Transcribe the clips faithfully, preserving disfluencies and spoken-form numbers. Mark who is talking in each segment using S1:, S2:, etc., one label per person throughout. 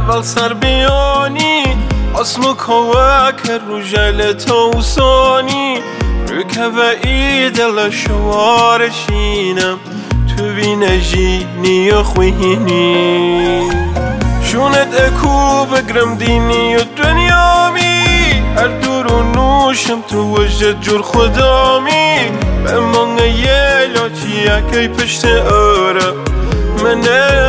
S1: اول سر بیانی اسمو کوک رو جل توسانی رو که و ایدل شوارشینم تو بینجینی و خوینی شونت اکو بگرم دینی و دنیامی هر دور و نوشم تو وجد جور خدامی به منگه یه لاچی اکی پشت اره من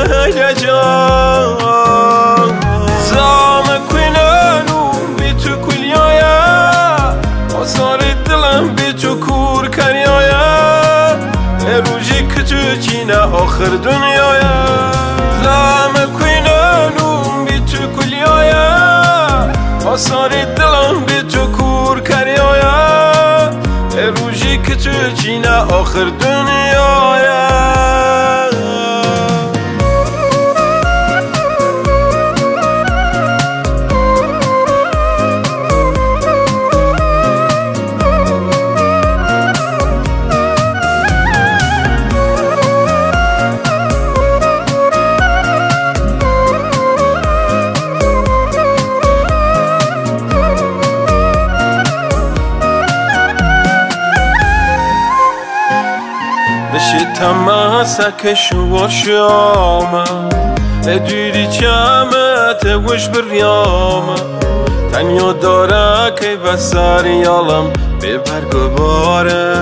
S1: ایجام زام کنانو بی تو کلیایا آثار دلم بی تو کور کریایا روزی که تو چینه آخر دنیایا زام کنانو بی تو کلیایا آثار دلم بی تو کور کریایا روزی که تو چینه آخر دنیایا بشی تماسك شوار شامه ادویدی چامت وش بریامه تنیا داره که بسر یالم ببر گباره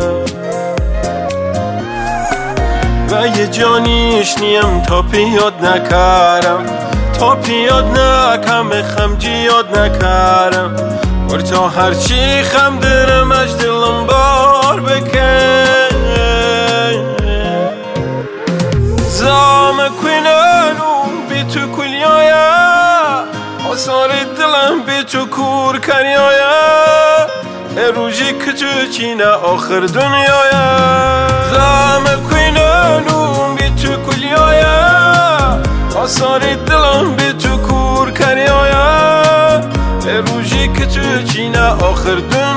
S1: و یه جانیش نیم تا پیاد نکرم تا پیاد نکم خمجی یاد نکرم ورتا هرچی خم درم اش دلم بار بکن زام کنانو بی تو کلیایا آثار دلم بی تو کور کریایا روزی که تو چینه آخر دنیایا زام کنانو بی تو کلیایا آثار دلم بی تو کور کریایا روزی که تو چینه آخر دنیایا